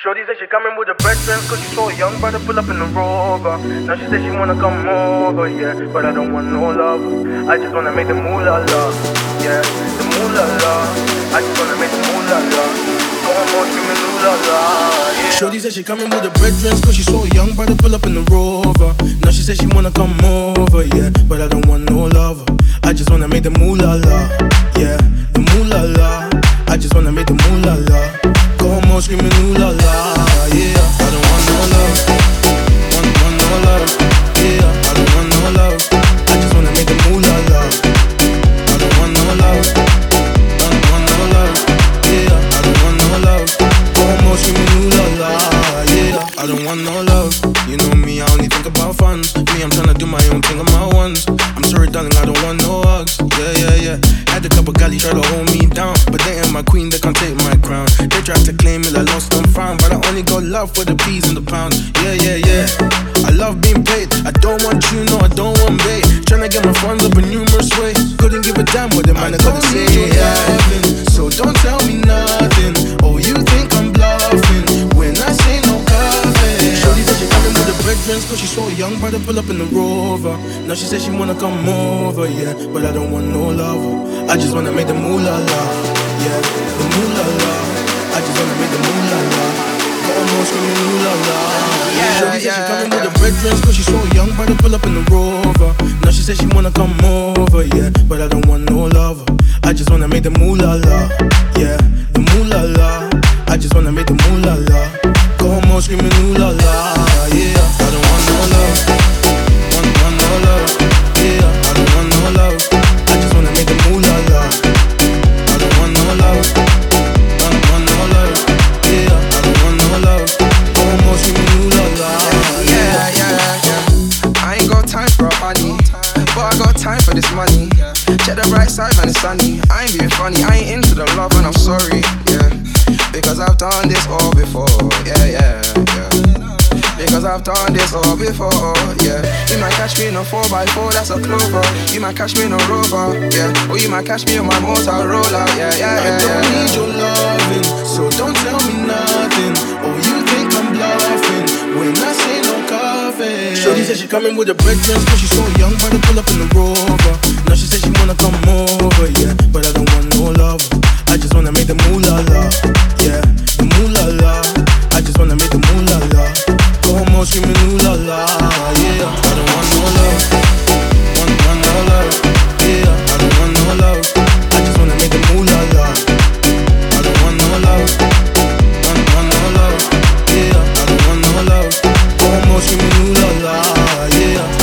Shorty said she coming with her best friends cause she saw a young brother pull up in the Rover. Now she said she wanna come over, yeah, but I don't want no love. I just wanna make the moolah la, yeah, the moolah la. I just wanna make the moolah la. Come on, screaming moolah la, yeah. Shorty said she coming with her brethren cause she saw a young brother pull up in the Rover. Now she said she wanna come over, yeah, but I don't want no love. I just wanna make the moolah la, yeah, the moolah la. I just wanna make the moolah la. Come on, screaming ooh la la, yeah. I don't want no love, want no love, yeah. I don't want no love. I just wanna make the moolah la. I don't want no love, want no love, yeah. I don't want no love. Come on, screaming ooh la la, yeah. I don't want no love. You know me, I only think about funds. Me, I'm tryna do my own thing on my ones. I'm sorry, darling, I don't want no hugs. Yeah. Had a couple galley try to hold me down, but they ain't my queen, they can't take my crown. They tried to claim it, I lost and found, but I only got love for the peas and the pounds. Yeah. I love being paid. I don't want you, no, I don't want bait. Tryna get my funds up in numerous ways. Couldn't give a damn what the man I gotta say. So don't tell me nothing. Oh, you think I'm bluffing when I say no coffee. Shorty said she coming with the brethren cause she saw a young brother pull up in the Rover. Now she said she wanna come over, yeah, but I don't want no love. I just wanna make the moolah la, yeah, the moolah la. I just wanna make the moolah la. Come on, screaming moolah la, yeah. Shorty said she coming with the brethren cause she saw a young brother pull up in the Rover. Now she said she wanna come over, yeah, but I don't want no love. I just wanna make the moolah la, yeah, the moolah la. I just wanna make the moolah la. Come on, screaming ooh la la, yeah. I don't want no love, want no love, yeah. I don't want no love. I just wanna make the moolah la. I don't want no love, want no love, yeah. I don't want no love. Come on, screaming ooh la la, yeah. I ain't got time for a honey, but I got time for this money. Check the bright side when it's sunny. I ain't being funny, I ain't into the love and I'm sorry, yeah. Because I've done this all before, yeah. Because I've done this all before, yeah. You might catch me in a 4x4, that's a Clover. You might catch me in a Rover, yeah. Or you might catch me on my Motorola, yeah. I don't need your loving, so don't tell me nothing. Oh, you think I'm bluffing when I say no coffee. Shorty said she coming with her brethren cause she saw a young brother pull up in the Rover. Now she said she wanna come over, yeah, but I don't want no love. I just wanna make the moolah la, yeah, the moolah la. I just wanna make the moolah la. Come on, screaming ooh la la, yeah. I don't want no love, want no love, yeah. I don't want no love. I just wanna make the moolah la. I don't want no love, want no love, yeah. I don't want no love. Come on, screaming ooh la la, yeah.